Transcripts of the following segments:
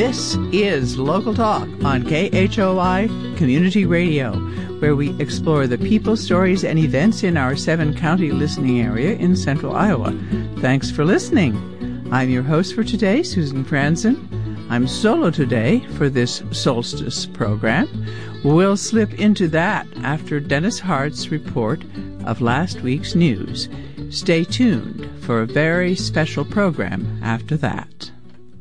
This is Local Talk on KHOI Community Radio, where we explore the people, stories, and events in our 7-county listening area in central Iowa. Thanks for listening. I'm your host for today, Susan Franzen. I'm solo today for this solstice program. We'll slip into that after Dennis Hart's report of last week's news. Stay tuned for a very special program after that.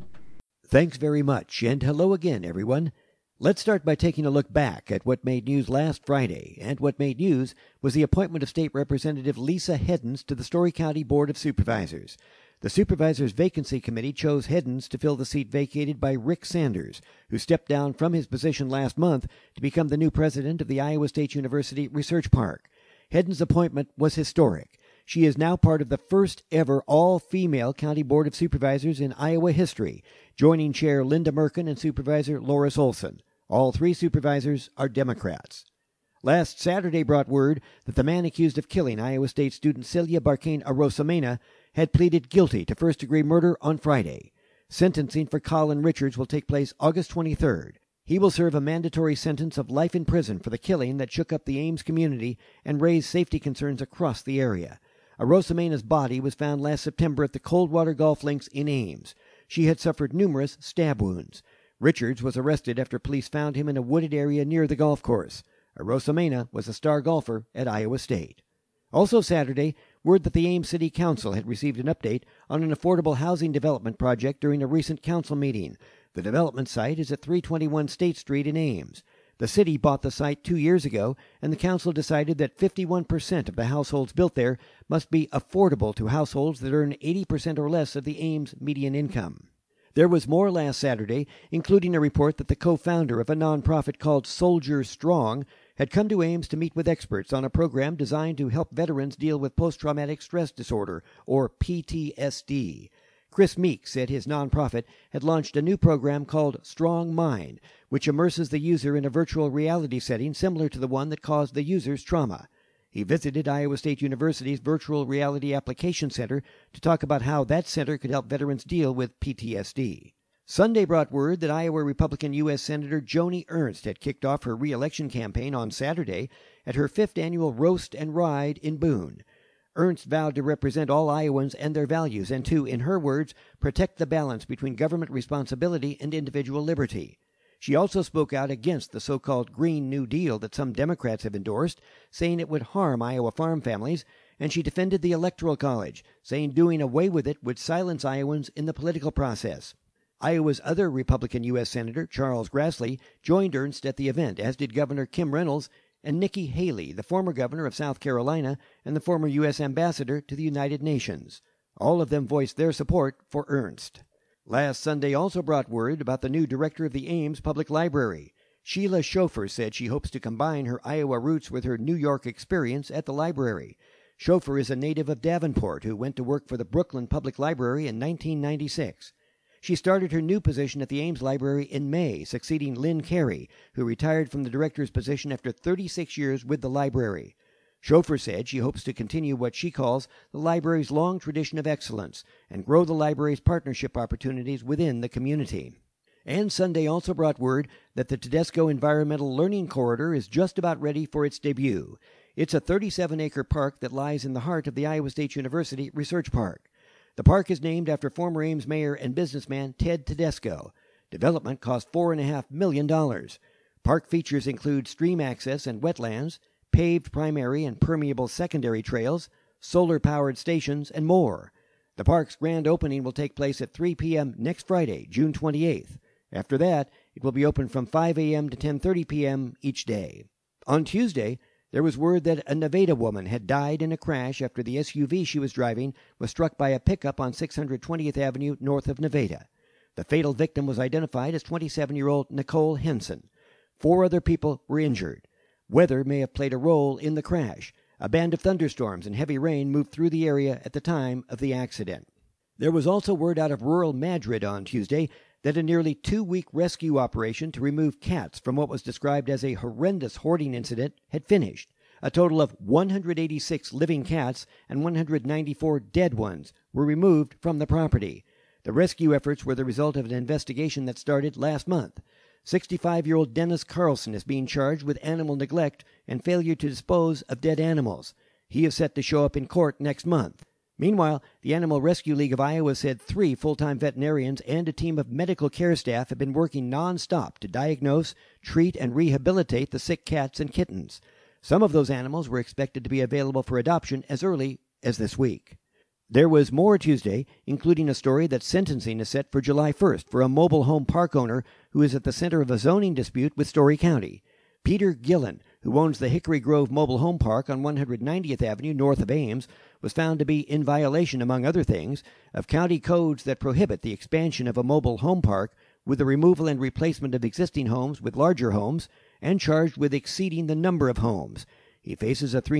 Thanks very much, and hello again, everyone. Let's start by taking a look back at what made news last Friday, and what made news was the appointment of State Representative Lisa Heddens to the Story County Board of Supervisors. The Supervisors Vacancy Committee chose Heddens to fill the seat vacated by Rick Sanders, who stepped down from his position last month to become the new president of the Iowa State University Research Park. Heddens' appointment was historic. She is now part of the first ever all-female County Board of Supervisors in Iowa history, joining Chair Linda Merkin and Supervisor Loris Olson. All three supervisors are Democrats. Last Saturday brought word that the man accused of killing Iowa State student Celia Barcain Arosamena had pleaded guilty to first-degree murder on Friday. Sentencing for Colin Richards will take place August 23rd. He will serve a mandatory sentence of life in prison for the killing that shook up the Ames community and raised safety concerns across the area. Arosamena's body was found last September at the Coldwater Golf Links in Ames. She had suffered numerous stab wounds. Richards was arrested after police found him in a wooded area near the golf course. Arosamena was a star golfer at Iowa State. Also Saturday, word that the Ames City Council had received an update on an affordable housing development project during a recent council meeting. The development site is at 321 State Street in Ames. The city bought the site 2 years ago, and the council decided that 51% of the households built there must be affordable to households that earn 80% or less of the Ames median income. There was more last Saturday, including a report that the co-founder of a nonprofit called Soldier Strong had come to Ames to meet with experts on a program designed to help veterans deal with post-traumatic stress disorder, or PTSD. Chris Meek said his nonprofit had launched a new program called Strong Mind, which immerses the user in a virtual reality setting similar to the one that caused the user's trauma. He visited Iowa State University's Virtual Reality Application Center to talk about how that center could help veterans deal with PTSD. Sunday brought word that Iowa Republican U.S. Senator Joni Ernst had kicked off her re-election campaign on Saturday at her 5th annual Roast and Ride in Boone. Ernst vowed to represent all Iowans and their values and to, in her words, protect the balance between government responsibility and individual liberty. She also spoke out against the so-called Green New Deal that some Democrats have endorsed, saying it would harm Iowa farm families, and she defended the Electoral College, saying doing away with it would silence Iowans in the political process. Iowa's other Republican U.S. Senator, Charles Grassley, joined Ernst at the event, as did Governor Kim Reynolds and Nikki Haley, the former governor of South Carolina and the former U.S. ambassador to the United Nations. All of them voiced their support for Ernst. Last Sunday also brought word about the new director of the Ames Public Library. Sheila Schofer said she hopes to combine her Iowa roots with her New York experience at the library. Schofer is a native of Davenport who went to work for the Brooklyn Public Library in 1996. She started her new position at the Ames Library in May, succeeding Lynn Carey, who retired from the director's position after 36 years with the library. Schofer said she hopes to continue what she calls the library's long tradition of excellence and grow the library's partnership opportunities within the community. And Sunday also brought word that the Tedesco Environmental Learning Corridor is just about ready for its debut. It's a 37-acre park that lies in the heart of the Iowa State University Research Park. The park is named after former Ames mayor and businessman Ted Tedesco. Development cost $4.5 million. Park features include stream access and wetlands, paved primary and permeable secondary trails, solar-powered stations, and more. The park's grand opening will take place at 3 p.m. next Friday, June 28th. After that, it will be open from 5 a.m. to 10:30 p.m. each day. On Tuesday, there was word that a Nevada woman had died in a crash after the SUV she was driving was struck by a pickup on 620th Avenue north of Nevada. The fatal victim was identified as 27-year-old Nicole Henson. 4 other people were injured. Weather may have played a role in the crash. A band of thunderstorms and heavy rain moved through the area at the time of the accident. There was also word out of rural Madrid on Tuesday that a nearly 2-week rescue operation to remove cats from what was described as a horrendous hoarding incident had finished. A total of 186 living cats and 194 dead ones were removed from the property. The rescue efforts were the result of an investigation that started last month. 65-year-old Dennis Carlson is being charged with animal neglect and failure to dispose of dead animals. He is set to show up in court next month. Meanwhile, the Animal Rescue League of Iowa said 3 full-time veterinarians and a team of medical care staff have been working non-stop to diagnose, treat, and rehabilitate the sick cats and kittens. Some of those animals were expected to be available for adoption as early as this week. There was more Tuesday, including a story that sentencing is set for July 1st for a mobile home park owner who is at the center of a zoning dispute with Story County. Peter Gillen, who owns the Hickory Grove Mobile Home Park on 190th Avenue north of Ames, was found to be in violation, among other things, of county codes that prohibit the expansion of a mobile home park with the removal and replacement of existing homes with larger homes, and charged with exceeding the number of homes. He faces a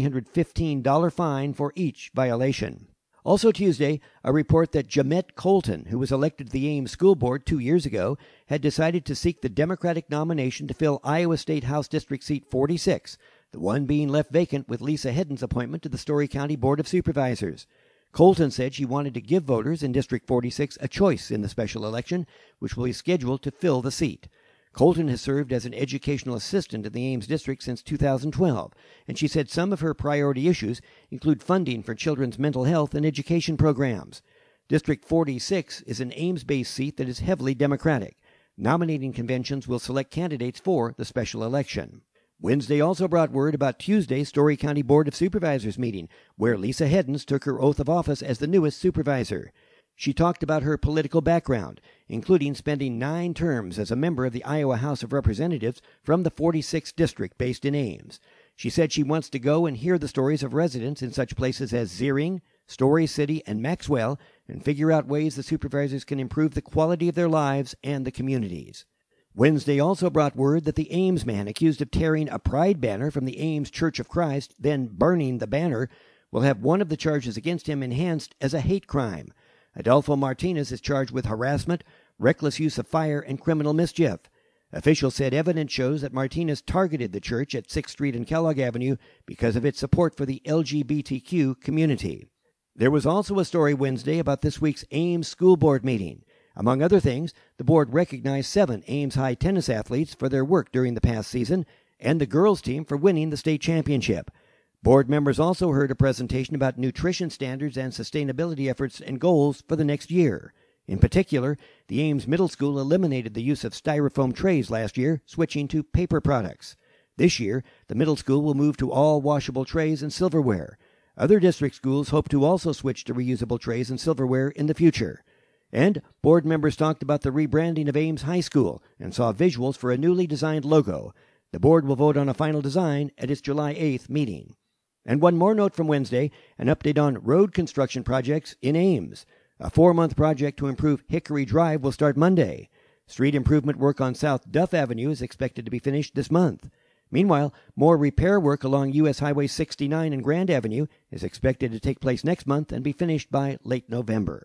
$315 fine for each violation. Also Tuesday, a report that Jamette Colton, who was elected to the Ames School Board 2 years ago, had decided to seek the Democratic nomination to fill Iowa State House District Seat 46, the one being left vacant with Lisa Hedden's appointment to the Story County Board of Supervisors. Colton said she wanted to give voters in District 46 a choice in the special election, which will be scheduled to fill the seat. Colton has served as an educational assistant in the Ames district since 2012, and she said some of her priority issues include funding for children's mental health and education programs. District 46 is an Ames-based seat that is heavily Democratic. Nominating conventions will select candidates for the special election. Wednesday also brought word about Tuesday's Story County Board of Supervisors meeting, where Lisa Heddens took her oath of office as the newest supervisor. She talked about her political background, including spending 9 terms as a member of the Iowa House of Representatives from the 46th District based in Ames. She said she wants to go and hear the stories of residents in such places as Zering, Story City, and Maxwell, and figure out ways the supervisors can improve the quality of their lives and the communities. Wednesday also brought word that the Ames man accused of tearing a pride banner from the Ames Church of Christ, then burning the banner, will have one of the charges against him enhanced as a hate crime. Adolfo Martinez is charged with harassment, reckless use of fire, and criminal mischief. Officials said evidence shows that Martinez targeted the church at 6th Street and Kellogg Avenue because of its support for the LGBTQ community. There was also a story Wednesday about this week's Ames School Board meeting. Among other things, the board recognized 7 Ames High tennis athletes for their work during the past season and the girls' team for winning the state championship. Board members also heard a presentation about nutrition standards and sustainability efforts and goals for the next year. In particular, the Ames Middle School eliminated the use of styrofoam trays last year, switching to paper products. This year, the middle school will move to all washable trays and silverware. Other district schools hope to also switch to reusable trays and silverware in the future. And board members talked about the rebranding of Ames High School and saw visuals for a newly designed logo. The board will vote on a final design at its July 8th meeting. And one more note from Wednesday, an update on road construction projects in Ames. A 4-month project to improve Hickory Drive will start Monday. Street improvement work on South Duff Avenue is expected to be finished this month. Meanwhile, more repair work along U.S. Highway 69 and Grand Avenue is expected to take place next month and be finished by late November.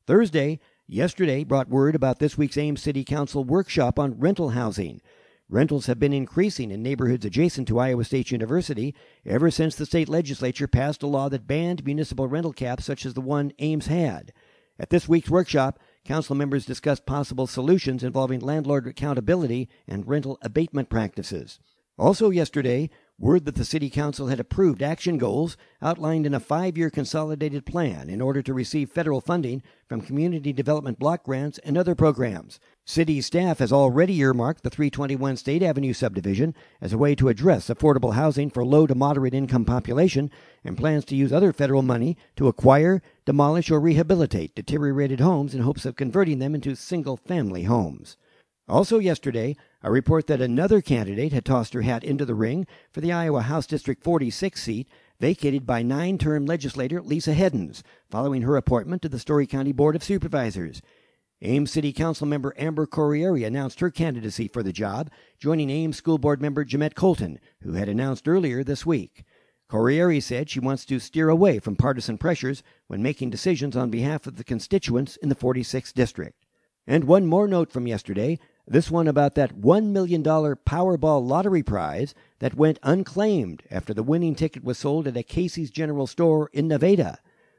Yesterday brought word about this week's Ames City Council workshop on rental housing. Rentals have been increasing in neighborhoods adjacent to Iowa State University ever since the state legislature passed a law that banned municipal rental caps such as the one Ames had. At this week's workshop, council members discussed possible solutions involving landlord accountability and rental abatement practices. Also yesterday, word that the City Council had approved action goals outlined in a 5-year consolidated plan in order to receive federal funding from community development block grants and other programs. City staff has already earmarked the 321 State Avenue subdivision as a way to address affordable housing for low to moderate income population and plans to use other federal money to acquire, demolish, or rehabilitate deteriorated homes in hopes of converting them into single-family homes. Also yesterday, a report that another candidate had tossed her hat into the ring for the Iowa House District 46 seat, vacated by 9-term legislator Lisa Heddens, following her appointment to the Story County Board of Supervisors. Ames City Council member Amber Corriere announced her candidacy for the job, joining Ames School Board member Jamette Colton, who had announced earlier this week. Corriere said she wants to steer away from partisan pressures when making decisions on behalf of the constituents in the 46th District. And one more note from yesterday, this one about that $1 million Powerball lottery prize that went unclaimed after the winning ticket was sold at a Casey's General Store in Nevada.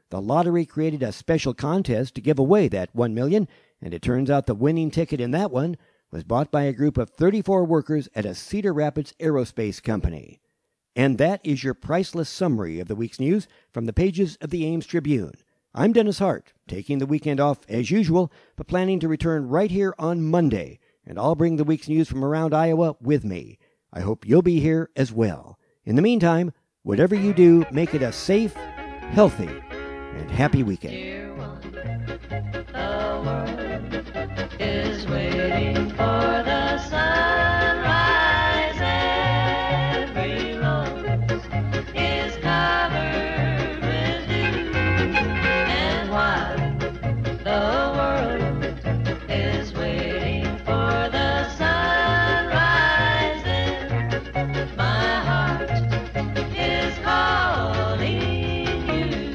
The lottery created a special contest to give away that $1 million, and it turns out the winning ticket in that one was bought by a group of 34 workers at a Cedar Rapids aerospace company. And that is your priceless summary of the week's news from the pages of the Ames Tribune. I'm Dennis Hart, taking the weekend off as usual, but planning to return right here on Monday, and I'll bring the week's news from around Iowa with me. I hope you'll be here as well. In the meantime, whatever you do, make it a safe, healthy, and happy weekend. Dear one, the world is waiting for the sunrise. Every rose is covered with dew, and while the world is waiting for the sunrise, then my heart is calling you.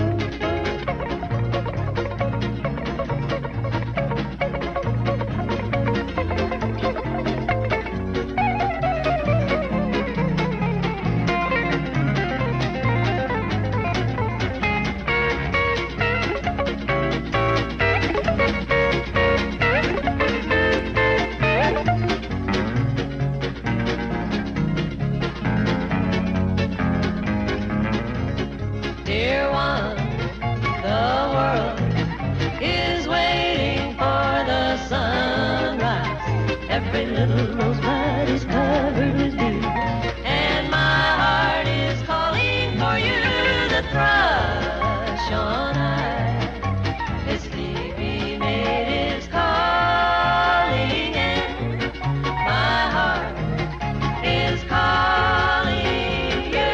Dear one, the world is waiting for the sunrise. Every little rosebud is covered with dew, and my heart is calling for you. The thrush on high, his sleepy mate is calling, and my heart is calling you.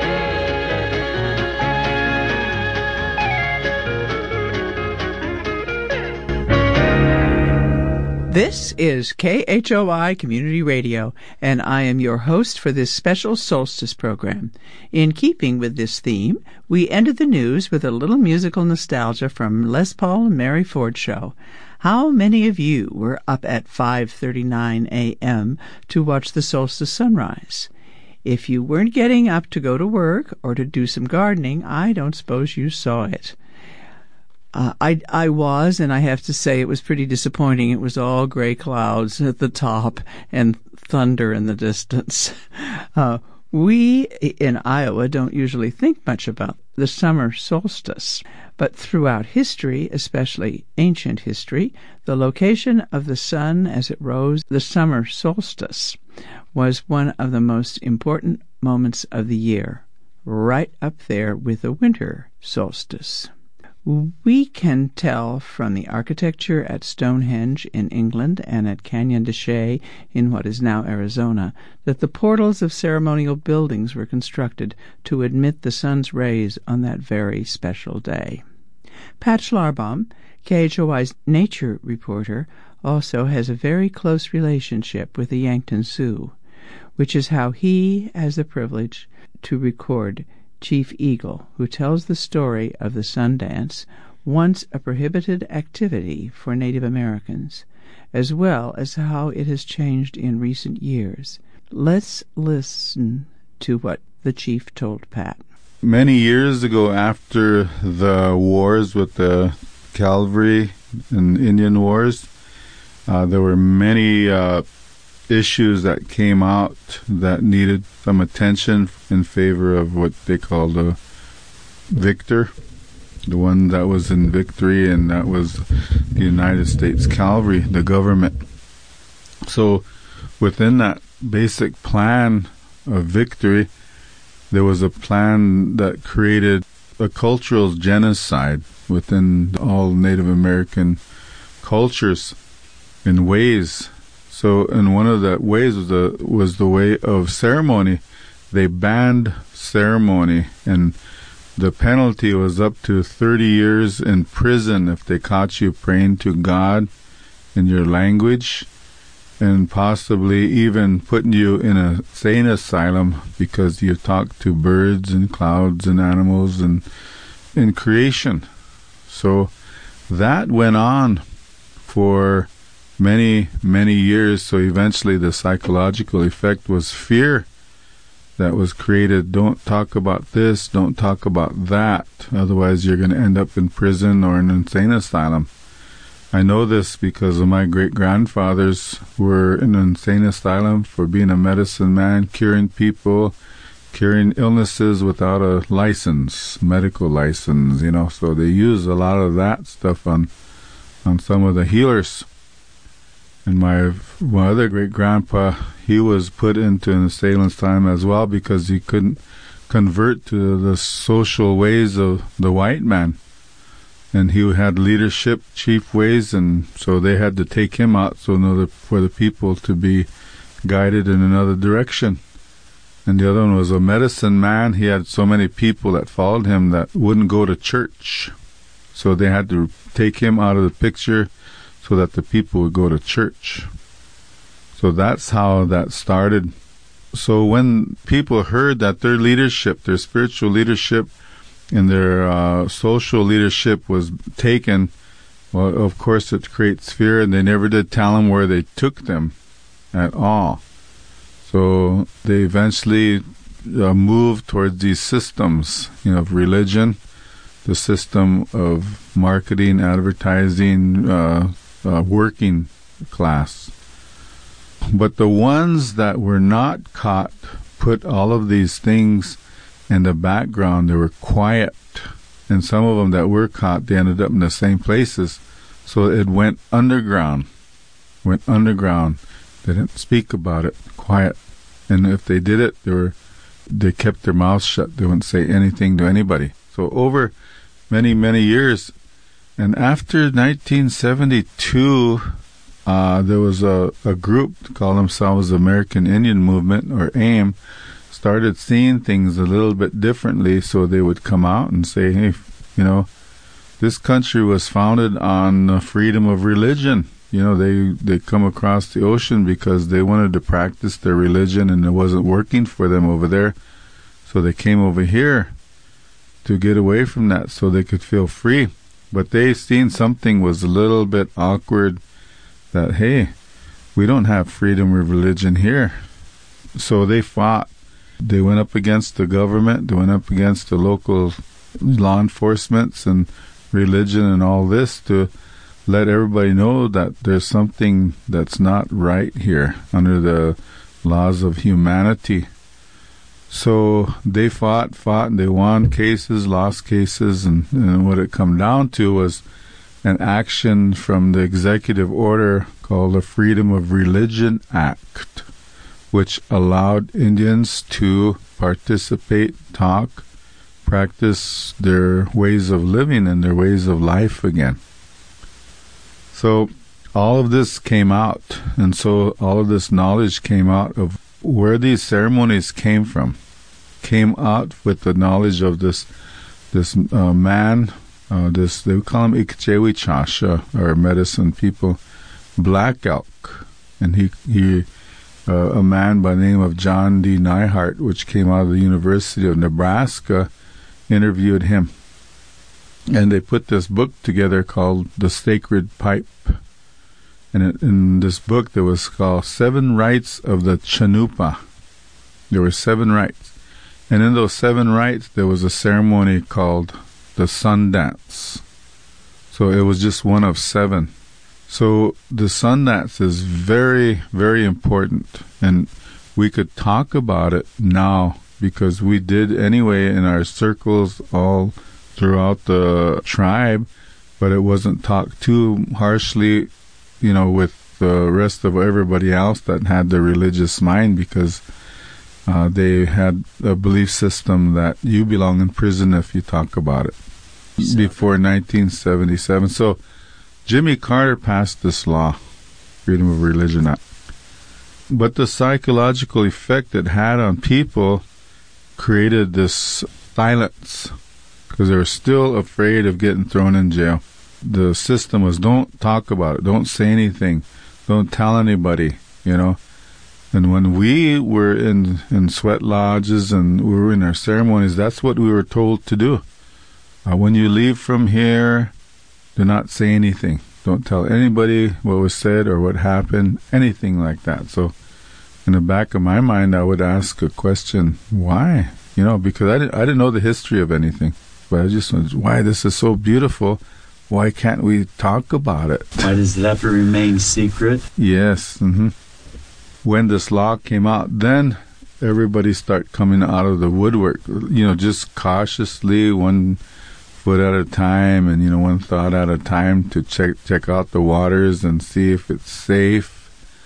This is KHOI Community Radio, and I am your host for this special solstice program. In keeping with this theme, we ended the news with a little musical nostalgia from Les Paul and Mary Ford Show. How many of you were up at 5:39 a.m. to watch the solstice sunrise? If you weren't getting up to go to work or to do some gardening, I don't suppose you saw it. I was, and I have to say it was pretty disappointing. It was all gray clouds at the top and thunder in the distance. We in Iowa don't usually think much about the summer solstice, but throughout history, especially ancient history, the location of the sun as it rose, the summer solstice, was one of the most important moments of the year, right up there with the winter solstice. We can tell from the architecture at Stonehenge in England and at Canyon de Chelly in what is now Arizona that the portals of ceremonial buildings were constructed to admit the sun's rays on that very special day. Pat Schlarbaum, KHOI's nature reporter, also has a very close relationship with the Yankton Sioux, which is how he has the privilege to record Chief Eagle, who tells the story of the Sundance, once a prohibited activity for Native Americans, as well as how it has changed in recent years. Let's listen to what the chief told Pat. Many years ago, after the wars with the cavalry and Indian wars, there were many issues that came out that needed some attention in favor of what they call the victor, the one that was in victory, and that was the United States Cavalry, the government. So within that basic plan of victory, there was a plan that created a cultural genocide within all Native American cultures in ways. So, and one of the ways was the way of ceremony. They banned ceremony, and the penalty was up to 30 years in prison if they caught you praying to God in your language, and possibly even putting you in a insane asylum because you talk to birds and clouds and animals and in creation. So that went on for many, many years. So eventually the psychological effect was fear that was created. Don't talk about this, don't talk about that, otherwise you're going to end up in prison or an insane asylum. I know this because of my great-grandfathers were in an insane asylum for being a medicine man, curing people, curing illnesses without a license, medical license, so they use a lot of that stuff on some of the healers. And my other great-grandpa, he was put into an insane asylum as well because he couldn't convert to the social ways of the white man. And he had leadership, chief ways, and so they had to take him out for the people to be guided in another direction. And the other one was a medicine man. He had so many people that followed him that wouldn't go to church. So they had to take him out of the picture so that the people would go to church. So that's how that started. So when people heard that their leadership, their spiritual leadership, and their social leadership was taken, well, of course it creates fear, and they never did tell them where they took them at all. So they eventually moved towards these systems, of religion, the system of marketing, advertising, working class. But the ones that were not caught put all of these things in the background. They were quiet, and some of them that were caught, they ended up in the same places. So it went underground. They didn't speak about it, quiet. And if they did it, they kept their mouths shut. They wouldn't say anything to anybody. So over many, many years, and after 1972, there was a group called themselves American Indian Movement, or AIM, started seeing things a little bit differently, so they would come out and say, hey, this country was founded on freedom of religion. They come across the ocean because they wanted to practice their religion and it wasn't working for them over there. So they came over here to get away from that so they could feel free. But they seen something was a little bit awkward, that, hey, we don't have freedom of religion here. So they fought. They went up against the government. They went up against the local law enforcements and religion and all this to let everybody know that there's something that's not right here under the laws of humanity. So they fought, and they won cases, lost cases, and what it come down to was an action from the executive order called the Freedom of Religion Act, which allowed Indians to participate, talk, practice their ways of living and their ways of life again. So all of this came out, and so all of this knowledge came out of where these ceremonies came from. Came out with the knowledge of this man, they would call him Ikchewi Chasha, or medicine people, Black Elk, and he a man by the name of John D. Neihart, which came out of the University of Nebraska, interviewed him. And they put this book together called The Sacred Pipe. And in this book, there was called 7 Rites of the Chanupa. There were 7 rites. And in those 7 rites, there was a ceremony called the Sun Dance. So it was just one of 7. So the Sun Dance is very, very important. And we could talk about it now because we did anyway in our circles all throughout the tribe, but it wasn't talked too harshly, with the rest of everybody else that had the religious mind, because they had a belief system that you belong in prison if you talk about it before 1977. So Jimmy Carter passed this law, Freedom of Religion Act. But the psychological effect it had on people created this silence, because they were still afraid of getting thrown in jail. The system was, don't talk about it, don't say anything, don't tell anybody, And when we were in sweat lodges and we were in our ceremonies, that's what we were told to do. When you leave from here, do not say anything. Don't tell anybody what was said or what happened, anything like that. So in the back of my mind, I would ask a question, why? Because I didn't know the history of anything. But I just wondered, why this is so beautiful? Why can't we talk about it? Why does it have to remain secret? Yes. When this law came out, then everybody started coming out of the woodwork, just cautiously, one foot at a time and, one thought at a time to check out the waters and see if it's safe.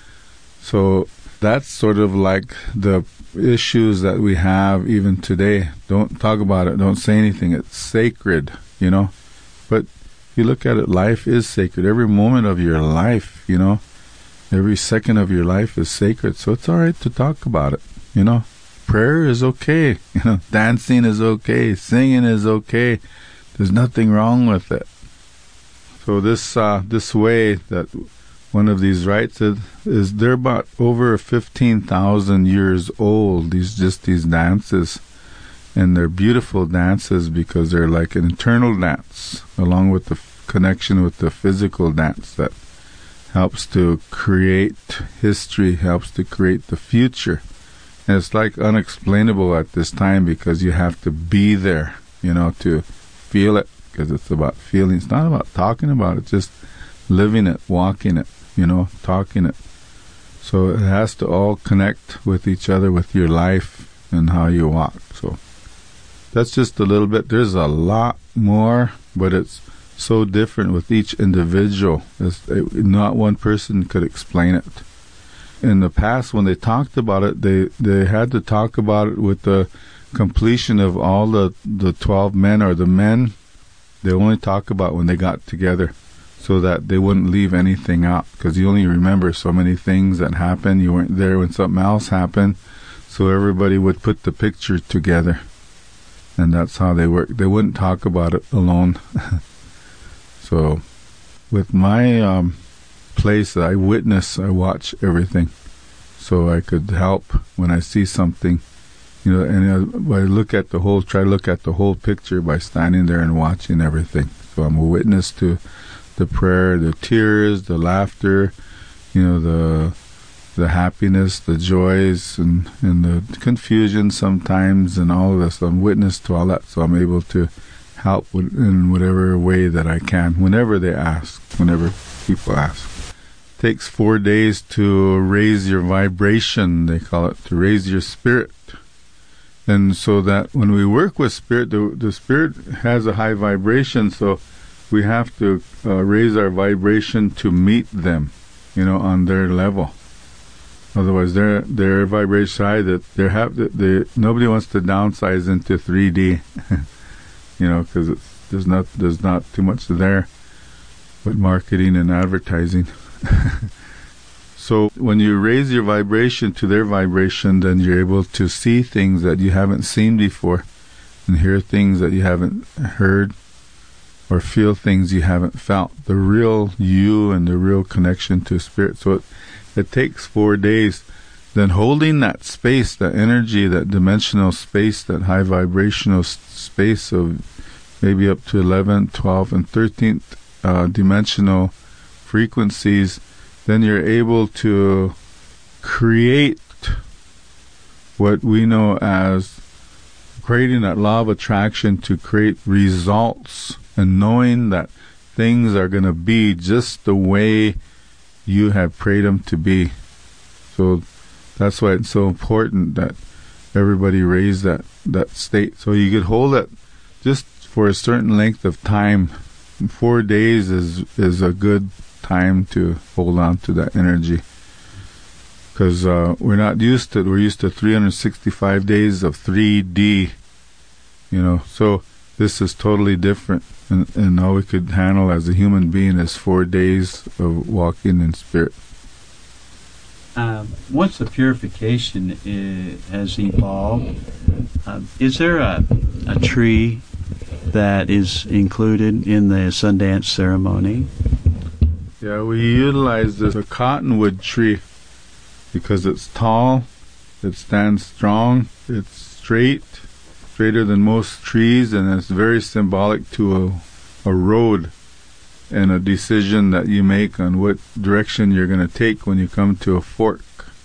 So that's sort of like the issues that we have even today. Don't talk about it. Don't say anything. It's sacred, But if you look at it, life is sacred. Every moment of your life, every second of your life is sacred. So it's all right to talk about it, Prayer is okay. Dancing is okay. Singing is okay. There's nothing wrong with it. So this way that one of these rites is they're about over 15,000 years old. These dances, and they're beautiful dances because they're like an internal dance, along with the connection with the physical dance that helps to create history, helps to create the future. And it's like unexplainable at this time because you have to be there, to feel it, because it's about feeling. It's not about talking about it, just living it, walking it, talking it. So it has to all connect with each other, with your life and how you walk. So that's just a little bit. There's a lot more, but it's so different with each individual. Not one person could explain it. In the past, when they talked about it, they had to talk about it with the completion of all the 12 men, or the men. They only talk about when they got together, so that they wouldn't leave anything out, because you only remember so many things that happened. You weren't there when something else happened, so everybody would put the picture together, and that's how they work. They wouldn't talk about it alone. So with my place, I witness, I watch everything, so I could help when I see something, and I look at the whole, try to look at the whole picture by standing there and watching everything. So I'm a witness to the prayer, the tears, the laughter, the happiness, the joys, and the confusion sometimes, and all of this. I'm witness to all that, so I'm able to help in whatever way that I can, whenever they ask, whenever people ask. It takes 4 days to raise your vibration, they call it, to raise your spirit. And so that when we work with spirit, the spirit has a high vibration, so we have to raise our vibration to meet them, on their level. Otherwise, their vibration high, that nobody wants to downsize into 3D, because there's not too much there with marketing and advertising. So when you raise your vibration to their vibration, then you're able to see things that you haven't seen before, and hear things that you haven't heard, or feel things you haven't felt. The real you and the real connection to spirit. So it takes 4 days. Then holding that space, that energy, that dimensional space, that high vibrational space of maybe up to 11th, 12th, and 13th dimensional frequencies, then you're able to create what we know as creating that law of attraction, to create results, and knowing that things are going to be just the way you have prayed them to be. So that's why it's so important that everybody raise that state. So you could hold it just for a certain length of time. 4 days is a good time to hold on to that energy, because we're not used to it. We're used to 365 days of 3D, so this is totally different, and all we could handle as a human being is 4 days of walking in spirit. Once the purification has evolved, is there a tree that is included in the Sundance ceremony? Yeah, we utilize the cottonwood tree because it's tall, it stands strong, it's straighter than most trees, and it's very symbolic to a road and a decision that you make on what direction you're going to take when you come to a fork.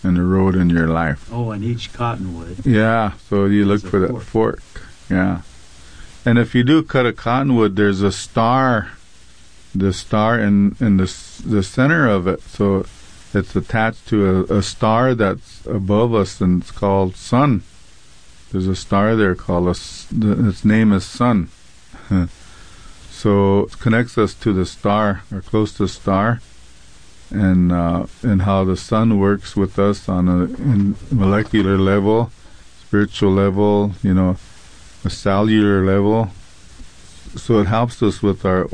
in the road in your life. Oh, and each cottonwood. Yeah, so you look There's a for that fork. Yeah. And if you do cut a cottonwood, there's a star, the star in the center of it. So it's attached to a star that's above us, and it's called sun. There's a star there called its name is sun. So it connects us to the star, or close to the star, and how the sun works with us on a molecular level, spiritual level, a cellular level. So it helps us with our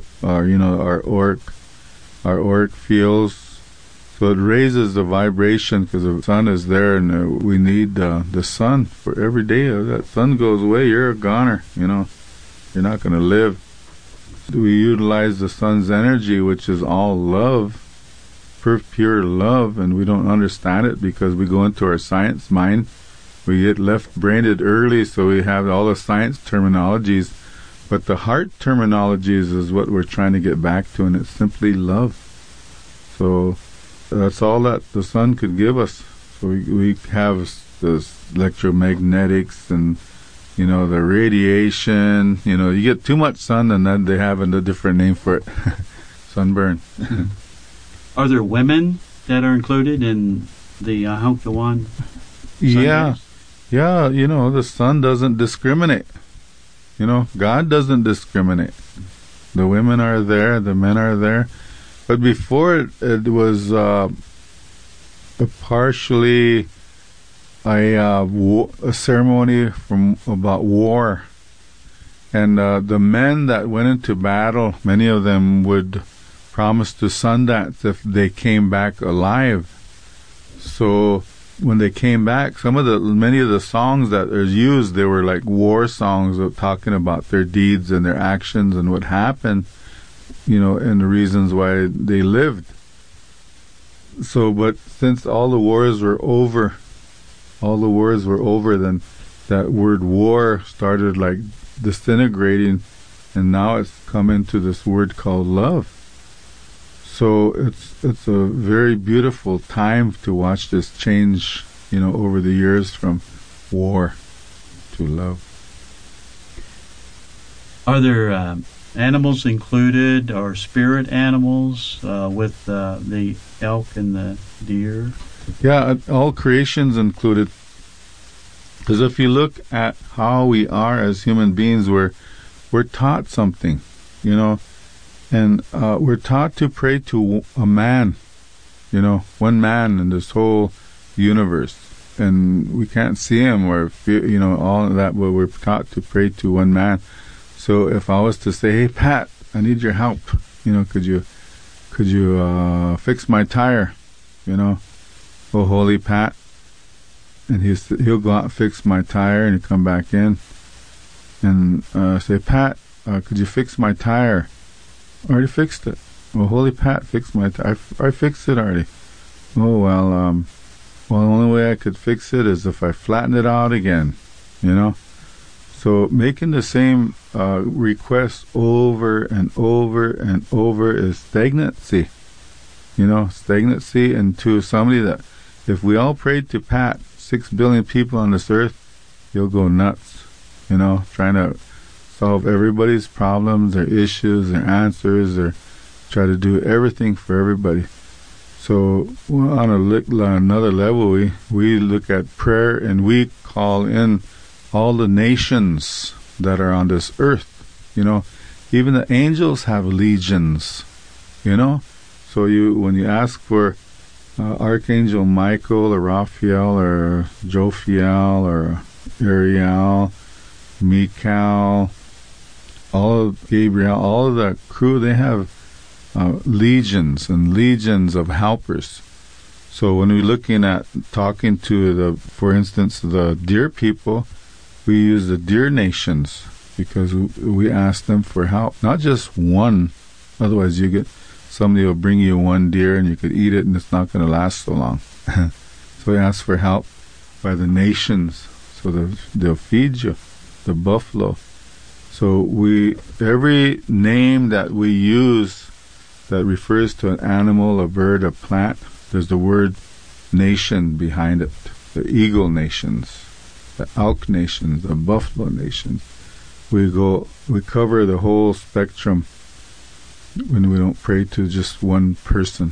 auric fields. So it raises the vibration, because the sun is there, and we need the sun for every day. If that sun goes away, you're a goner. You're not going to live. We utilize the sun's energy, which is all love, pure love, and we don't understand it because we go into our science mind. We get left-brained early, so we have all the science terminologies, but the heart terminologies is what we're trying to get back to, and it's simply love. So that's all that the sun could give us. So we have this electromagnetics and the radiation. You get too much sun, and then they have a different name for it. Sunburn. Are there women that are included in the Ahonkawan? Yeah. Yeah, the sun doesn't discriminate. God doesn't discriminate. The women are there, the men are there. But before it was partially a ceremony about war. And the men that went into battle, many of them would promise to Sundance if they came back alive. So when they came back, many of the songs that are used, they were like war songs of talking about their deeds and their actions and what happened, and the reasons why they lived. So, but since all the wars were over, then that word war started like disintegrating, and now it's come into this word called love. So it's a very beautiful time to watch this change, over the years from war to love. Are there animals included, or spirit animals with the elk and the deer? Yeah, all creations included. Because if you look at how we are as human beings, we're taught something, and we're taught to pray to a man, one man in this whole universe, and we can't see him or all of that, but we're taught to pray to one man. So if I was to say, "Hey Pat, I need your help, could you fix my tire, oh holy Pat," and he'll go out and fix my tire, and he'll come back in and say, "Pat, could you fix my tire?" "I already fixed it." "Well, holy Pat, fix my tire." I fixed it already." "Oh, well, the only way I could fix it is if I flatten it out again, So making the same request over and over and over is stagnancy. Stagnancy into somebody that, if we all prayed to Pat, 6 billion people on this earth, he'll go nuts, trying to solve everybody's problems, their issues, their answers, or try to do everything for everybody. So on another level, we look at prayer, and we call in all the nations that are on this earth. Even the angels have legions. So when you ask for Archangel Michael or Raphael or Jophiel or Ariel, Michael, all of Gabriel, all of the crew, they have legions and legions of helpers. So when we're looking at talking to for instance, the deer people, we use the deer nations because we ask them for help. Not just one, otherwise somebody will bring you one deer and you could eat it and it's not going to last so long. So we ask for help by the nations, so they'll feed you, the buffalo. So every name that we use that refers to an animal, a bird, a plant, there's the word nation behind it. The eagle nations, the elk nations, the buffalo nations. We cover the whole spectrum when we don't pray to just one person,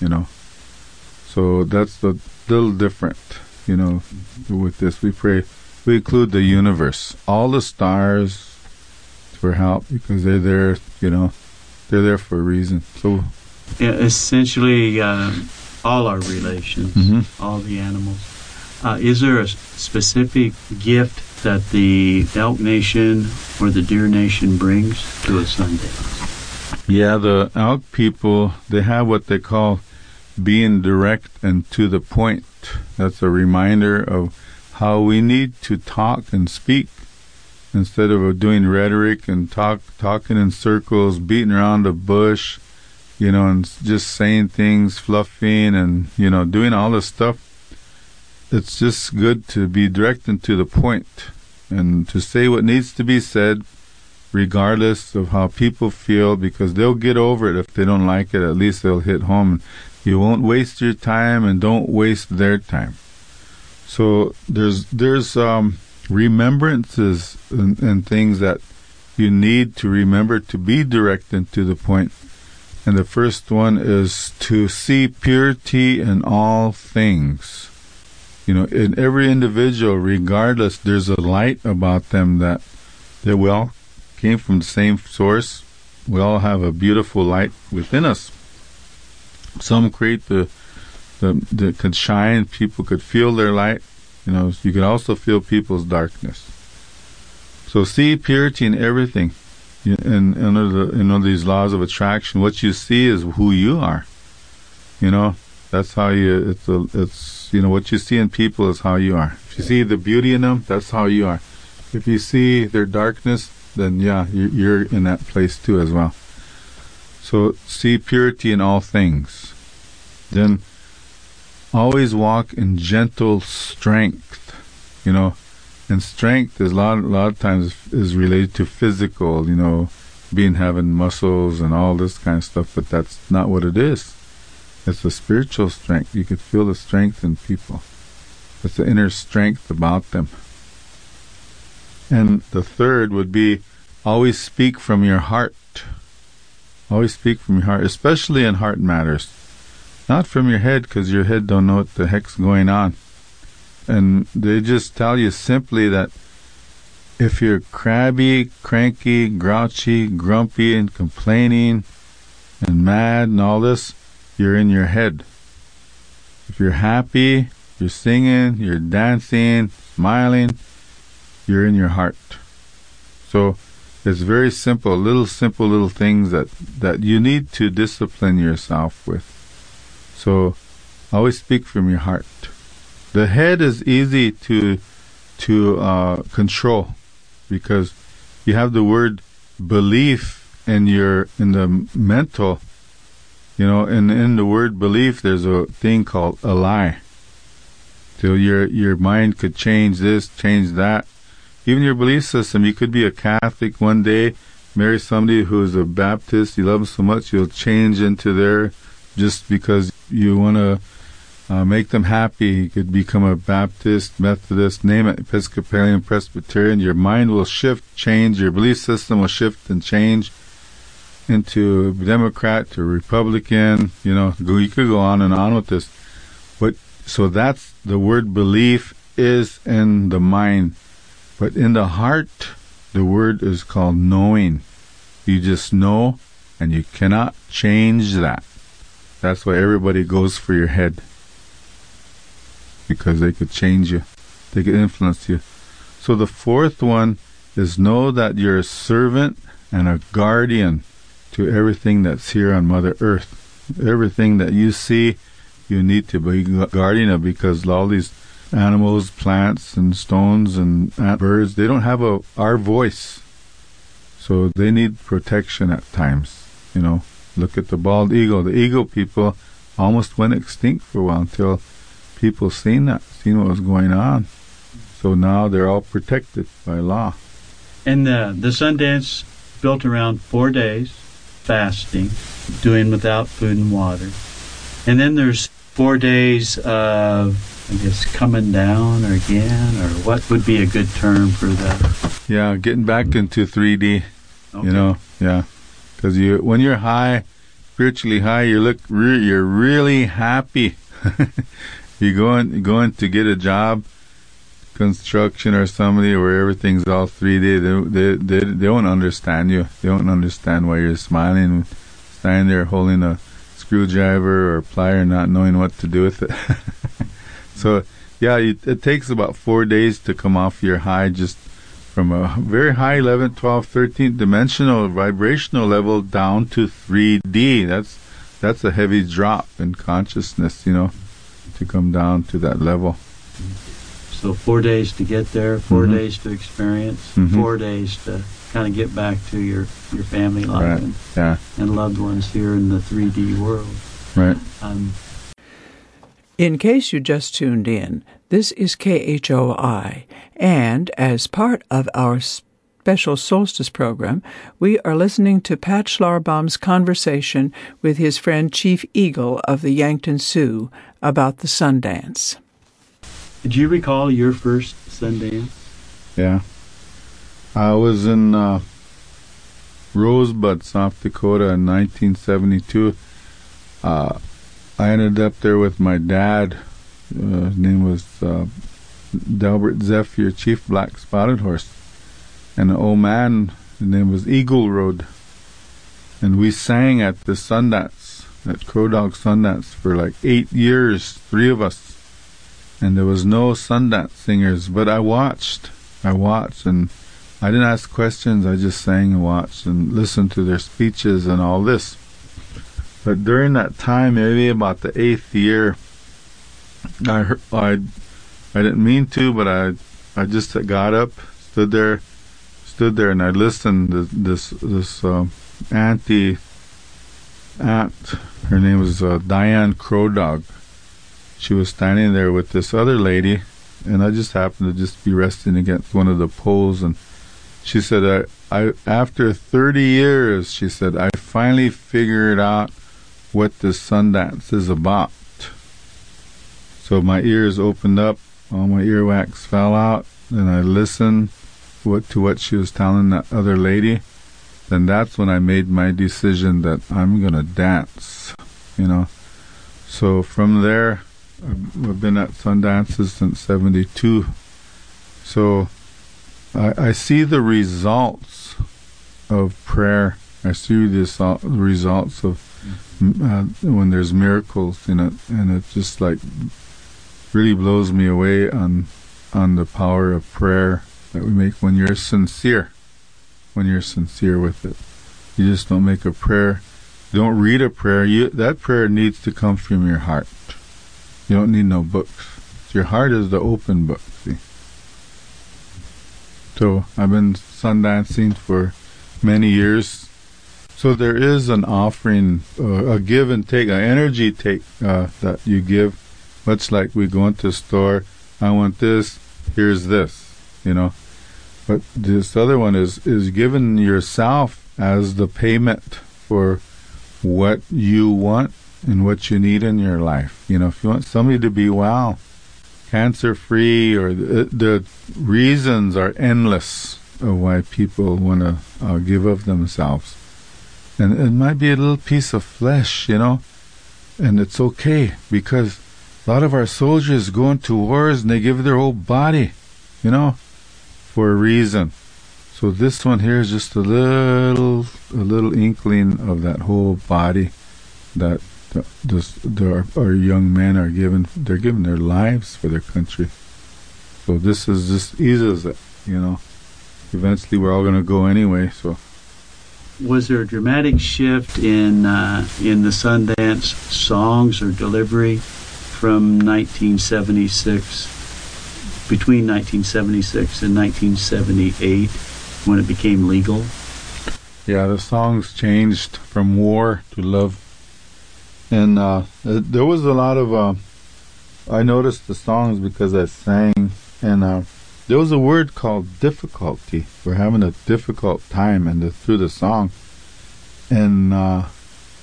So that's a little different, with this. We include the universe, all the stars for help because they're there, they're there for a reason. So essentially, all our relations, all the animals. Is there a specific gift that the elk nation or the deer nation brings to a Sundance? Yeah, the elk people, they have what they call being direct and to the point. That's a reminder of how we need to talk and speak instead of doing rhetoric and talking in circles, beating around the bush, and just saying things, fluffing and, doing all this stuff. It's just good to be direct and to the point and to say what needs to be said regardless of how people feel, because they'll get over it. If they don't like it, at least they'll hit home. You won't waste your time and don't waste their time. So there's remembrances and things that you need to remember to be direct and to the point. And the first one is to see purity in all things. In every individual, regardless, there's a light about them that we all came from the same source. We all have a beautiful light within us. Some create that could shine. People could feel their light. You could also feel people's darkness. So see purity in everything. And under these laws of attraction, what you see is who you are. That's how it's what you see in people is how you are. If you see the beauty in them, that's how you are. If you see their darkness, then you're in that place too as well. So see purity in all things. Then always walk in gentle strength. And strength is a lot of times is related to physical, having muscles and all this kind of stuff, but that's not what it is. It's a spiritual strength. You could feel the strength in people. It's the inner strength about them. And the third would be always speak from your heart. Always speak from your heart, especially in heart matters. Not from your head, because your head don't know what the heck's going on. And they just tell you simply that if you're crabby, cranky, grouchy, grumpy, and complaining, and mad and all this, you're in your head. If you're happy, you're singing, you're dancing, smiling, you're in your heart. So it's very simple little things that you need to discipline yourself with. So always speak from your heart. The head is easy to control because you have the word belief in the mental. And in the word belief, there's a thing called a lie. So your mind could change this, change that. Even your belief system, you could be a Catholic one day, marry somebody who's a Baptist, you love them so much, you'll change into their, just because you want to make them happy. You could become a Baptist, Methodist, name it, Episcopalian, Presbyterian. Your mind will shift, change, your belief system will shift and change into Democrat to Republican, you could go on and on with this. So that's the word belief is in the mind. But in the heart, the word is called knowing. You just know, and you cannot change that. That's why everybody goes for your head. Because they could change you. They could influence you. So the fourth one is know that you're a servant and a guardian to everything that's here on Mother Earth. Everything that you see, you need to be guardian of, because all these animals, plants, and stones, and birds, they don't have our voice. So they need protection at times. Look at the bald eagle. The eagle people almost went extinct for a while until people seen what was going on. So now they're all protected by law. And the Sundance built around 4 days, fasting, doing without food and water. And then there's 4 days of, I guess, coming down or again, or what would be a good term for that? Yeah, getting back into 3D. Okay. You know, yeah, because when you're high, spiritually high, you're really happy. You're going to get a job, construction or somebody where everything's all 3D. They don't understand you. They don't understand why you're smiling, standing there holding a screwdriver or plier, not knowing what to do with it. So, yeah, it takes about 4 days to come off your high, just from a very high 11th, 12th, 13th dimensional vibrational level down to 3D. That's a heavy drop in consciousness, you know, to come down to that level. So 4 days to get there, 4 days to experience, 4 days to kind of get back to your family life and loved ones here in the 3D world. Right. In case you just tuned in, this is KHOI, and as part of our special solstice program, we are listening to Pat Schlarbaum's conversation with his friend Chief Eagle of the Yankton Sioux about the Sundance. Did you recall your first Sundance? Yeah. I was in Rosebud, South Dakota in 1972. I ended up there with my dad. His name was Delbert Zephyr, Chief Black Spotted Horse. And an old man, his name was Eagle Road. And we sang at the Sundance, at Crow Dog Sundance, for like 8 years, 3 of us. And there was no Sundance singers, but I watched, and I didn't ask questions. I just sang and watched and listened to their speeches and all this. But during that time, maybe about the 8th year, I didn't mean to, but I just got up, stood there, and I listened to this aunt. Her name was Diane Crow Dog. She was standing there with this other lady, and I just happened to just be resting against one of the poles, and she said, I after 30 years, she said, I finally figured out what this Sundance is about. So my ears opened up, all my earwax fell out, and I listened to what she was telling that other lady. Then that's when I made my decision that I'm going to dance, you know. So from there, I've been at Sundances since 72. So I see the results of prayer. I see the results of when there's miracles in it, and it just like really blows me away on the power of prayer that we make when you're sincere with it. You just don't make a prayer. You don't read a prayer. That prayer needs to come from your heart. You don't need no books. Your heart is the open book, see. So I've been Sundancing for many years. So there is an offering, a give and take, an energy take that you give, much like we go into a store. I want this, here's this, you know. But this other one is giving yourself as the payment for what you want and what you need in your life. You know, if you want somebody to be well, cancer-free, or the reasons are endless of why people want to give of themselves. And it might be a little piece of flesh, you know, and it's okay, because a lot of our soldiers go into wars and they give their whole body, you know, for a reason. So this one here is just a little inkling of that whole body that our young men are given. They're giving their lives for their country. So this is just eases it, you know. Eventually we're all going to go anyway, so. Was there a dramatic shift in the Sundance songs or delivery from 1976, between 1976 and 1978, when it became legal? Yeah, the songs changed from war to love. And there was a lot of, I noticed the songs because I sang, and there was a word called difficulty. We're having a difficult time through the song. And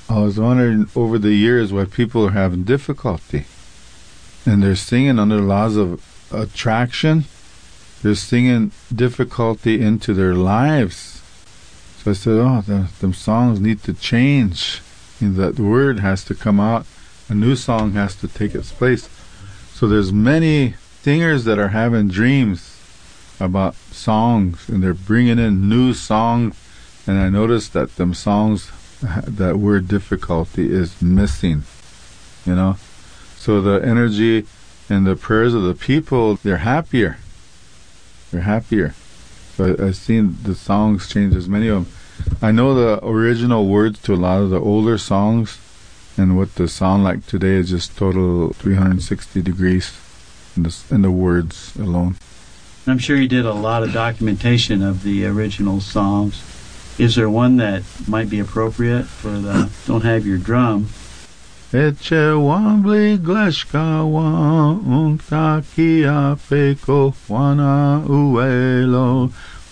I was wondering over the years why people are having difficulty. And they're singing under laws of attraction. They're singing difficulty into their lives. So I said, them songs need to change. And that word has to come out. A new song has to take its place. So there's many singers that are having dreams about songs, and they're bringing in new songs. And I noticed that them songs, that word difficulty is missing, you know. So the energy and the prayers of the people, they're happier. They're happier. So I've seen the songs change, as many of them. I know the original words to a lot of the older songs, and what they sound like today is just total 360 degrees in the words alone. I'm sure you did a lot of documentation of the original songs. Is there one that might be appropriate for the Don't Have Your Drum? Eche wambli gleshka wa untakia peko wana uelo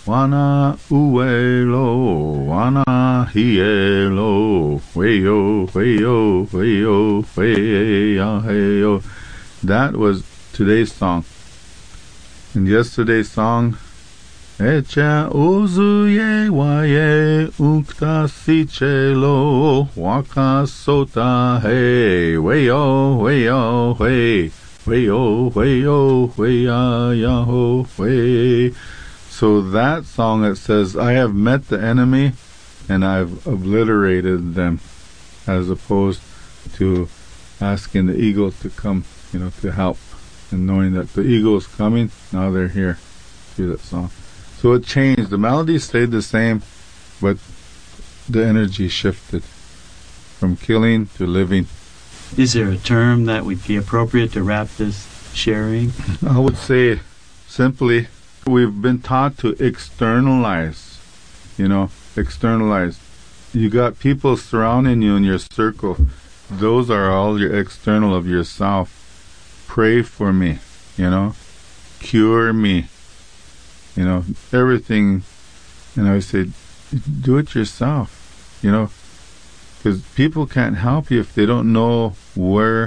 wana hielo weyo weyo weyo weya heyo. That was today's song. And yesterday's song, Echa uzuye waye ukta sichelo waka sota hey weyo weyo hey weyo weyo weya yaho way. So that song that says, I have met the enemy and I've obliterated them, as opposed to asking the eagle to come, to help, and knowing that the eagle is coming, now they're here. Hear that song. So it changed. The melody stayed the same, but the energy shifted from killing to living. Is there a term that would be appropriate to wrap this sharing? I would say simply, we've been taught to externalize, externalize. You got people surrounding you in your circle. Those are all your external of yourself. Pray for me, cure me, everything. And I say, do it yourself, because people can't help you if they don't know where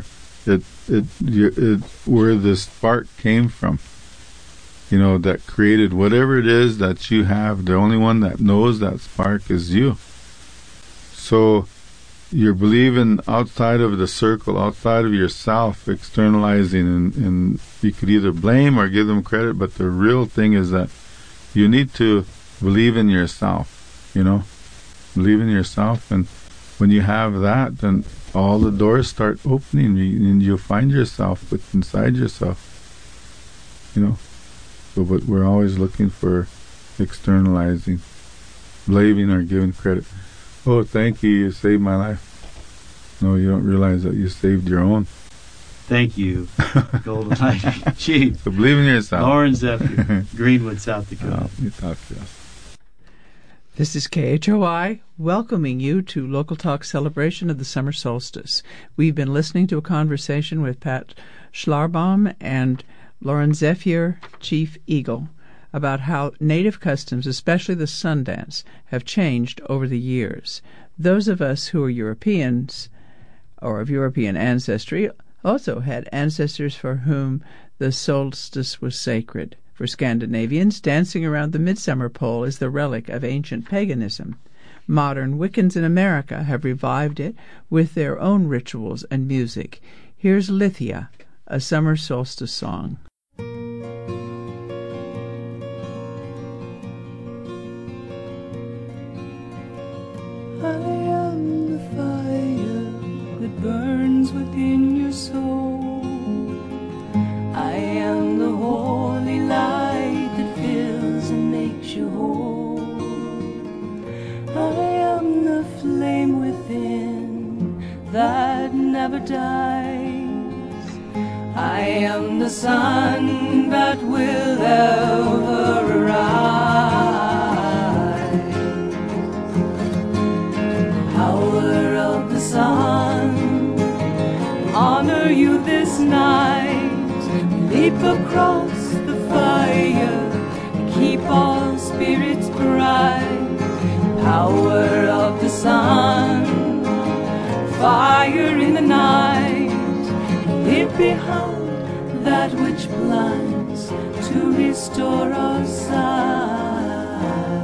where the spark came from. That created whatever it is that you have. The only one that knows that spark is you. So you're believing outside of the circle, outside of yourself, externalizing, and you could either blame or give them credit, but the real thing is that you need to believe in yourself, believe in yourself, and when you have that, then all the doors start opening, and you'll find yourself inside yourself, So, but we're always looking for externalizing, blaming or giving credit. Oh, thank you, you saved my life. No, you don't realize that you saved your own. Thank you, Golden Light Chief. So believe in yourself. Lauren Zephyr, Greenwood, South Dakota. You talk to us. This is KHOI, welcoming you to Local Talk celebration of the summer solstice. We've been listening to a conversation with Pat Schlarbaum and Lauren Zephyr, Chief Eagle, about how native customs, especially the sun dance, have changed over the years. Those of us who are Europeans or of European ancestry also had ancestors for whom the solstice was sacred. For Scandinavians, dancing around the midsummer pole is the relic of ancient paganism. Modern Wiccans in America have revived it with their own rituals and music. Here's Lithia, a summer solstice song. I am the fire that burns within your soul. I am the holy light that fills and makes you whole. I am the flame within that never dies. I am the sun that will ever arise. Power of the sun, honor you this night. Leap across the fire, keep all spirits bright. Power of the sun, fire in the night. Leave behind that which blinds to restore our sight.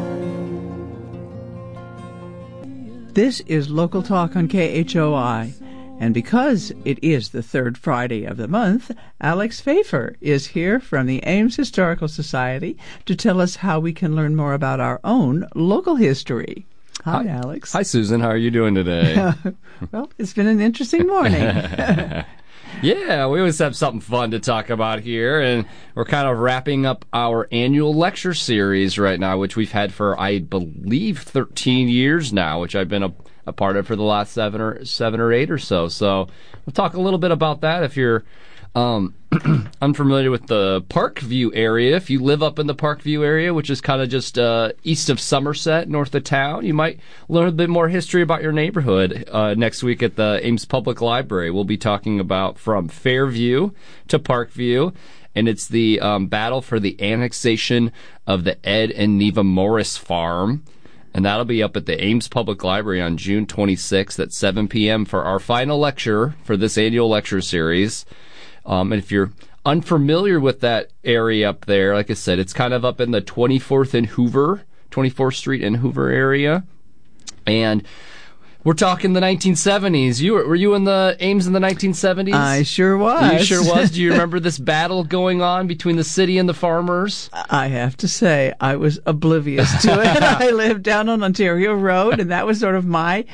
This is Local Talk on KHOI. And because it is the third Friday of the month, Alex Pfeiffer is here from the Ames Historical Society to tell us how we can learn more about our own local history. Hi, Alex. Hi, Susan. How are you doing today? Well, it's been an interesting morning. Yeah, we always have something fun to talk about here, and we're kind of wrapping up our annual lecture series right now, which we've had for, I believe, 13 years now, which I've been a part of for the last seven or eight or so. So we'll talk a little bit about that. If you're unfamiliar with the Parkview area, if you live up in the Parkview area, which is kind of just east of Somerset, north of town, you might learn a bit more history about your neighborhood. Next week at the Ames Public Library, we'll be talking about from Fairview to Parkview, and it's the battle for the annexation of the Ed and Neva Morris Farm. And that'll be up at the Ames Public Library on June 26th at 7 p.m. for our final lecture for this annual lecture series. And if you're unfamiliar with that area up there, like I said, it's kind of up in the 24th Street and Hoover area. And we're talking the 1970s. Were you in the Ames in the 1970s? I sure was. You sure was? Do you remember this battle going on between the city and the farmers? I have to say, I was oblivious to it. I lived down on Ontario Road, and that was sort of my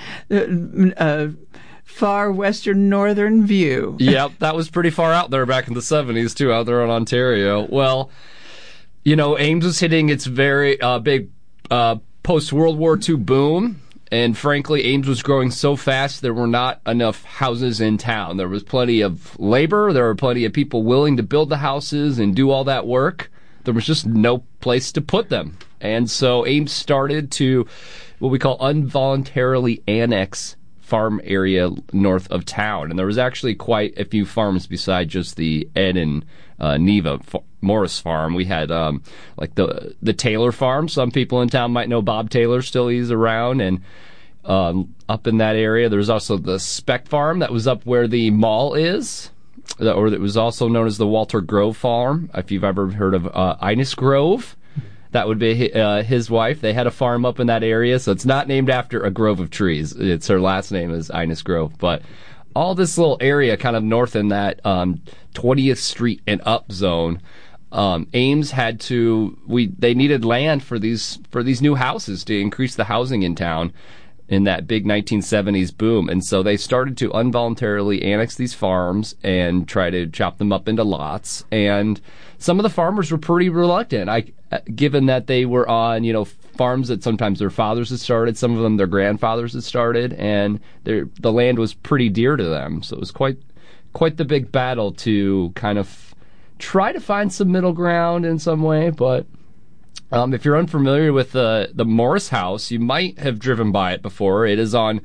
far western northern view. Yep, that was pretty far out there back in the 70s, too, out there in Ontario. Well, you know, Ames was hitting its very big post-World War II boom. And frankly, Ames was growing so fast there were not enough houses in town. There was plenty of labor. There were plenty of people willing to build the houses and do all that work. There was just no place to put them. And so Ames started to what we call involuntarily annex farm area north of town. And there was actually quite a few farms beside just the Ed and Neva Morris farm. We had like the Taylor farm. Some people in town might know Bob Taylor, still he's around. And up in that area, there's also the Speck farm that was up where the mall is, or it was also known as the Walter Grove farm. If you've ever heard of Ines Grove, that would be his wife. They had a farm up in that area, so it's not named after a grove of trees. It's her last name is Ines Grove. But all this little area kind of north in that 20th Street and up zone, Ames had to, they needed land for these new houses to increase the housing in town in that big 1970s boom. And so they started to involuntarily annex these farms and try to chop them up into lots. And some of the farmers were pretty reluctant, given that they were on, farms that sometimes their fathers had started, some of them their grandfathers had started, and the land was pretty dear to them. So it was quite the big battle to kind of try to find some middle ground in some way. But if you're unfamiliar with the Morris House, you might have driven by it before. It is on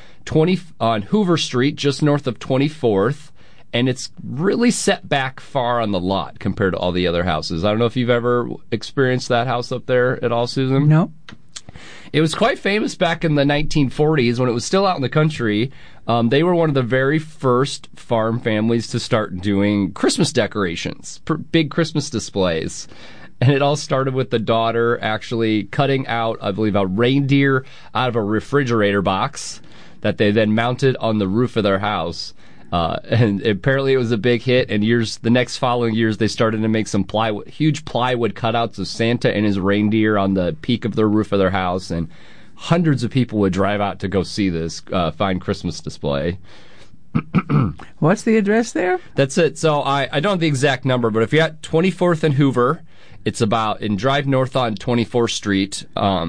Hoover Street, just north of 24th, and it's really set back far on the lot compared to all the other houses. I don't know if you've ever experienced that house up there at all, Susan? No. It was quite famous back in the 1940s when it was still out in the country. They were one of the very first farm families to start doing Christmas decorations, big Christmas displays. And it all started with the daughter actually cutting out, I believe, a reindeer out of a refrigerator box that they then mounted on the roof of their house. And apparently it was a big hit, and the next following years they started to make some huge plywood cutouts of Santa and his reindeer on the peak of the roof of their house, and hundreds of people would drive out to go see this fine Christmas display. What's the address there? That's it. So I don't have the exact number, but if you're at 24th and Hoover, it's drive north on 24th Street.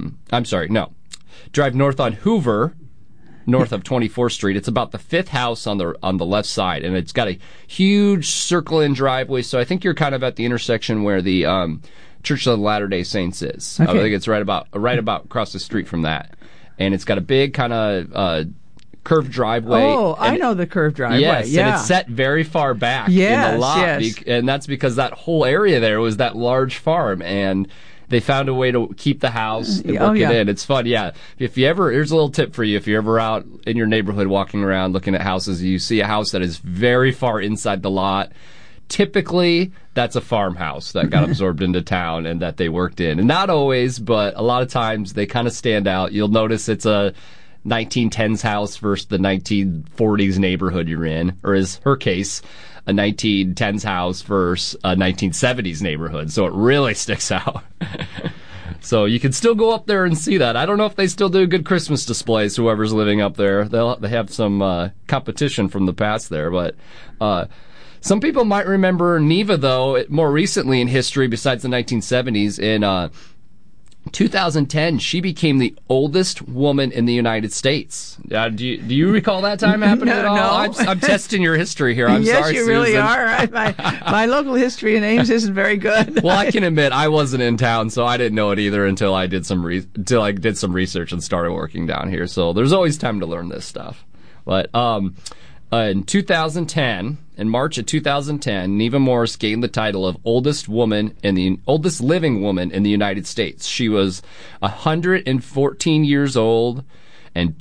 Drive north on Hoover, north of 24th Street. It's about the fifth house on the left side, and it's got a huge circle-in driveway. So I think you're kind of at the intersection where the Church of the Latter-day Saints is. Okay. I think it's right about across the street from that, and it's got a big kind of curved driveway. Oh, I know the curved driveway. Yes, yeah. And it's set very far back in the lot. Yes. And that's because that whole area there was that large farm. And they found a way to keep the house and Oh, work yeah. it in. It's fun, yeah. If you ever, here's a little tip for you. If you're ever out in your neighborhood walking around looking at houses, you see a house that is very far inside the lot. Typically, that's a farmhouse that got absorbed into town and that they worked in. And not always, but a lot of times they kind of stand out. You'll notice it's a 1910s house versus the 1940s neighborhood you're in, or is her case, a 1910s house versus a 1970s neighborhood. So it really sticks out. So you can still go up there and see that. I don't know if they still do good Christmas displays, whoever's living up there. They have some competition from the past there, but some people might remember Neva, though, more recently in history, besides the 1970s. In 2010, she became the oldest woman in the United States. Do you recall that time happening at all? No. I'm testing your history here. I'm yes, sorry, you really Susan. are. My local history in Ames isn't very good. Well, I can admit I wasn't in town, so I didn't know it either until I did some research and started working down here. So there's always time to learn this stuff. But in 2010, in March of 2010, Neva Morris gained the title of oldest living woman in the United States. She was 114 years old and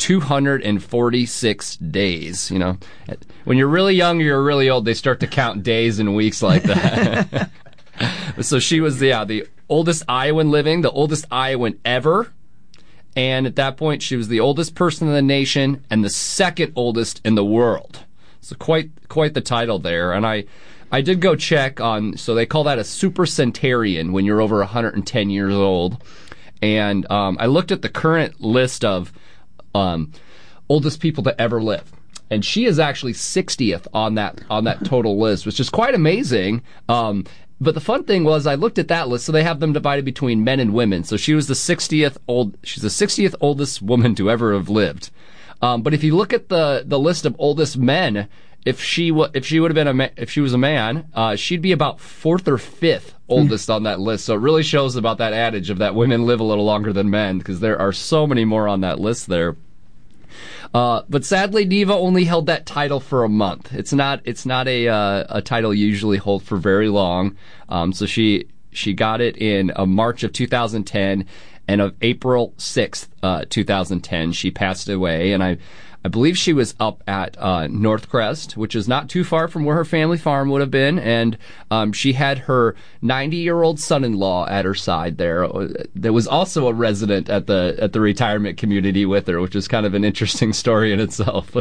246 days. You know, when you're really young, you're really old. They start to count days and weeks like that. So she was the oldest Iowan living, the oldest Iowan ever. And at that point, she was the oldest person in the nation and the second oldest in the world. So quite the title there. And I did go check on, so they call that a supercentenarian when you're over 110 years old. And I looked at the current list of oldest people to ever live. And she is actually 60th on that total list, which is quite amazing. But the fun thing was I looked at that list, so they have them divided between men and women. So she was the 60th oldest woman to ever have lived. But if you look at the list of oldest men, if she was a man, she'd be about fourth or fifth oldest on that list. So it really shows about that adage of that women live a little longer than men, because there are so many more on that list there. But sadly, Neva only held that title for a month. It's not a title you usually hold for very long. So she got it in March of 2010, and of April 6th, 2010, she passed away. And I believe she was up at Northcrest, which is not too far from where her family farm would have been. And she had her 90-year-old son-in-law at her side there. There was also a resident at the retirement community with her, which is kind of an interesting story in itself.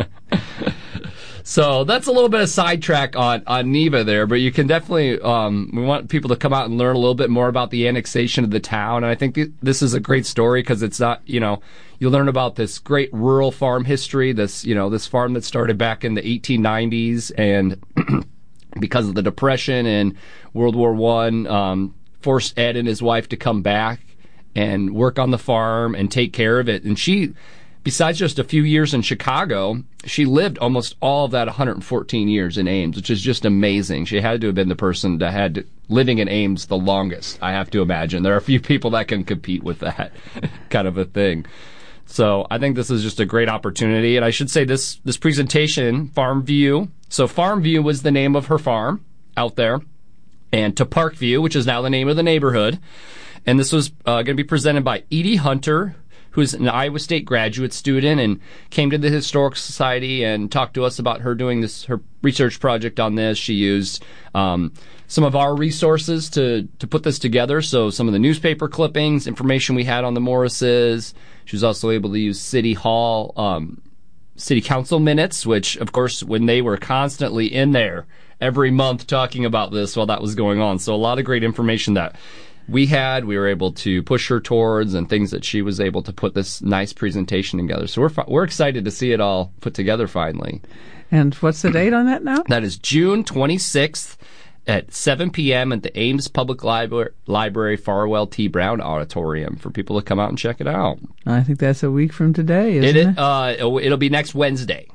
So that's a little bit of sidetrack on Neva there, but you can definitely, we want people to come out and learn a little bit more about the annexation of the town. And I think this is a great story because it's not, you'll learn about this great rural farm history, this farm that started back in the 1890s, and because of the Depression and World War I, forced Ed and his wife to come back and work on the farm and take care of it. And she, besides just a few years in Chicago, she lived almost all of that 114 years in Ames, which is just amazing. She had to have been the person that had living in Ames the longest, I have to imagine. There are a few people that can compete with that kind of a thing. So I think this is just a great opportunity. And I should say this presentation, Farm View. So Farm View was the name of her farm out there. And to Park View, which is now the name of the neighborhood. And this was going to be presented by Edie Hunter, who's an Iowa State graduate student and came to the Historical Society and talked to us about her doing her research project on this. She used some of our resources to put this together. So some of the newspaper clippings, information we had on the Morrises. She was also able to use City Hall, City Council minutes, which, of course, when they were constantly in there every month talking about this while that was going on. So a lot of great information that we were able to push her towards, and things that she was able to put this nice presentation together. So we're excited to see it all put together finally. And what's the date on that now? That is June 26th at 7 p.m. at the Ames Public Library Farwell T. Brown Auditorium for people to come out and check it out. I think that's a week from today, isn't it? It'll be next Wednesday.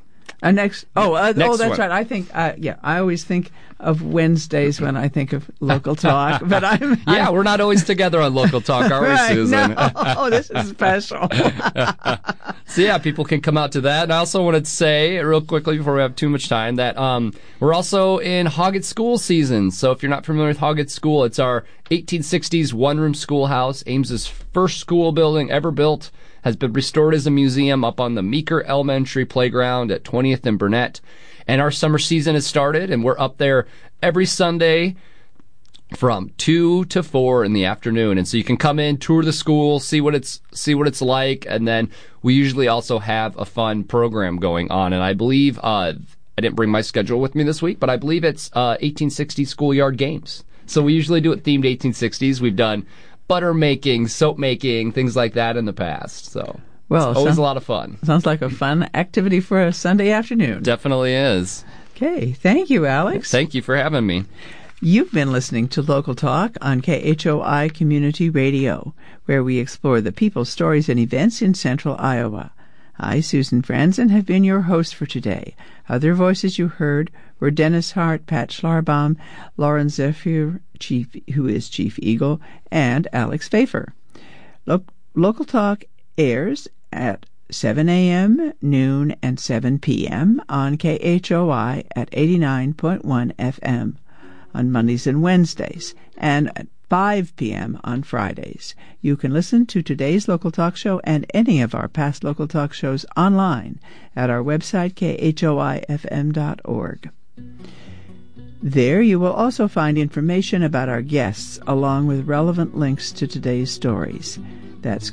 Next Next that's one. right. I think, I always think of Wednesdays when I think of Local Talk, but we're not always together on Local Talk, are we, right, Susan? No, this is special. So people can come out to that. And I also wanted to say, real quickly before we have too much time, that we're also in Hoggett School season. So if you're not familiar with Hoggett School, it's our 1860s one-room schoolhouse. Ames's first school building ever built, has been restored as a museum up on the Meeker Elementary Playground at 20th and Burnett. And our summer season has started, and we're up there every Sunday from 2 to 4 in the afternoon. And so you can come in, tour the school, see what it's like, and then we usually also have a fun program going on. And I believe I didn't bring my schedule with me this week, but I believe it's 1860 schoolyard games. So we usually do it themed 1860s. We've done butter making, soap making, things like that in the past. So it's always a lot of fun. Sounds like a fun activity for a Sunday afternoon. Definitely is. Okay, thank you, Alex. Thank you for having me. You've been listening to Local Talk on KHOI Community Radio, where we explore the people, stories, and events in central Iowa. I, Susan Franzen, have been your host for today. Other voices you heard were Dennis Hart, Pat Schlarbaum, Lauren Zephyr, who is Chief Eagle, and Alex Pfeiffer. Local Talk airs at 7 a.m., noon, and 7 p.m. on KHOI at 89.1 FM on Mondays and Wednesdays, and at 5 p.m. on Fridays. You can listen to today's Local Talk show and any of our past Local Talk shows online at our website, khoifm.org. There you will also find information about our guests, along with relevant links to today's stories. That's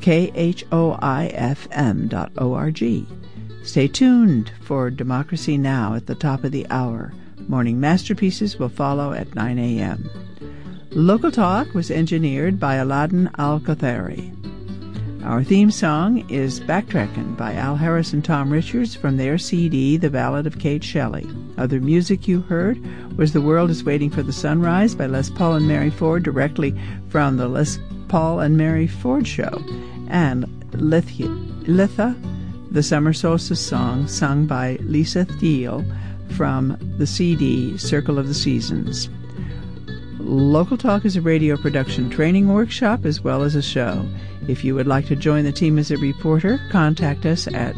khoifm.org. Stay tuned for Democracy Now! At the top of the hour. Morning Masterpieces will follow at 9 a.m. Local Talk was engineered by Aladdin Al-Qathari. Our theme song is Backtrackin' by Al Harris and Tom Richards from their CD, The Ballad of Kate Shelley. Other music you heard was The World is Waiting for the Sunrise by Les Paul and Mary Ford, directly from the Les Paul and Mary Ford Show, and Litha, the Summer Solstice song sung by Lisa Thiel from the CD Circle of the Seasons. Local Talk is a radio production training workshop as well as a show. If you would like to join the team as a reporter, contact us at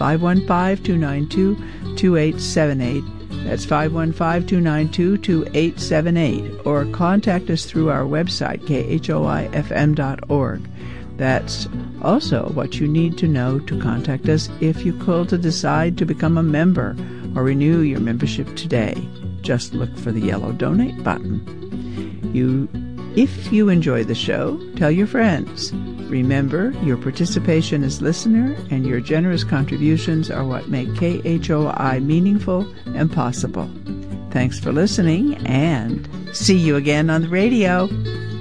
515-292-2878. That's 515-292-2878. Or contact us through our website, khoifm.org. That's also what you need to know to contact us if you call to decide to become a member or renew your membership today. Just look for the yellow donate button. If you enjoy the show, tell your friends. Remember, your participation as listener and your generous contributions are what make KHOI meaningful and possible. Thanks for listening, and see you again on the radio.